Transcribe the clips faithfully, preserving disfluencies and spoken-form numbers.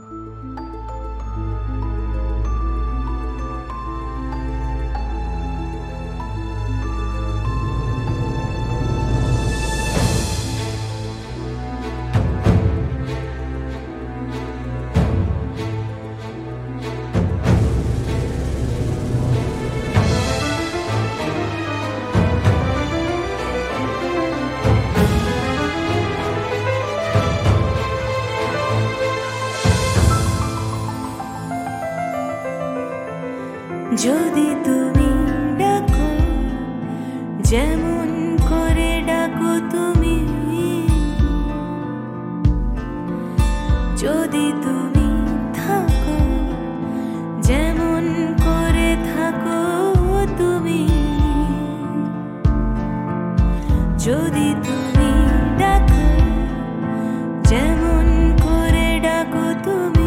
যদি তুমি ডাকো যেমন করে ডাকো তুমি, যদি তুমি থাকো যেমন করে থাকো তুমি, যদি তুমি ডাকো যেমন করে ডাকো তুমি,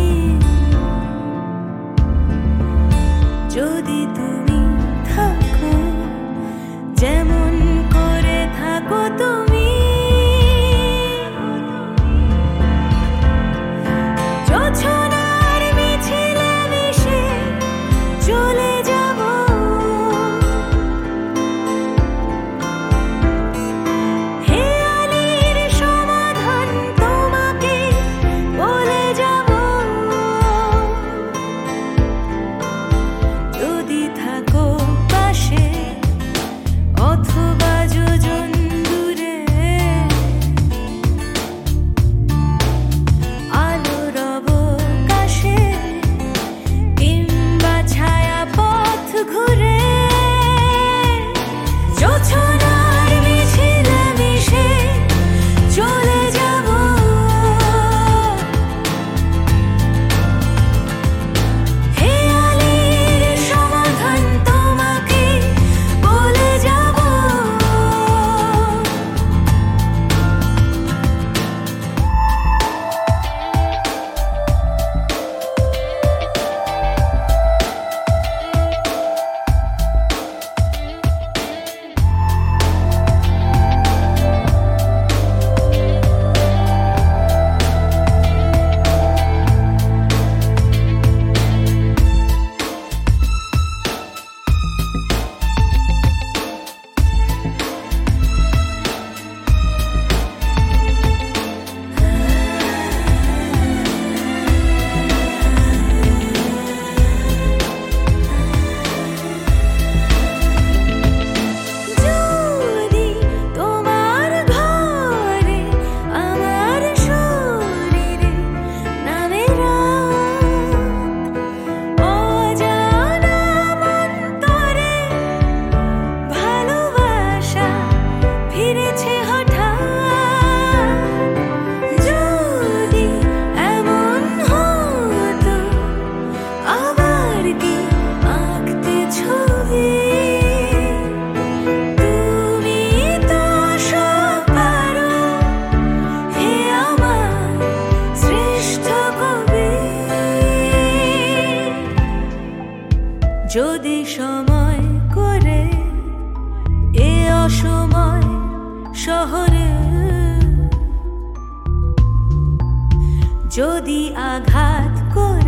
যদি তুমি থাকো যেমন করে থাকো তুমি, জোছনার মিছিলে মিশে চলে যাব, হেয়ালির সমাধান তোমাকে বলে যাব, যদি থাকো পাশে অথবা যোজন দূরে, আলোর অবকাশে কিংবা ছায়া পথ ঘুরে, জোছনার মিছিলে মিশে চলে যাব, হেয়ালির সমাধান তোমাকে বলে যাব। যদি তোমার ঘরে আমার শরীরে নামে রাত, অজানা মন্তরে ভালোবাসা ফিরেছে হঠাৎ, যদি এমন হতো আবার কি আঁকতে ছবি, তুমি তো সব পারো হে আমার শ্রেষ্ঠ কবি, যদি সময় করে এ অসময় শহরে, যদি আঘাত করে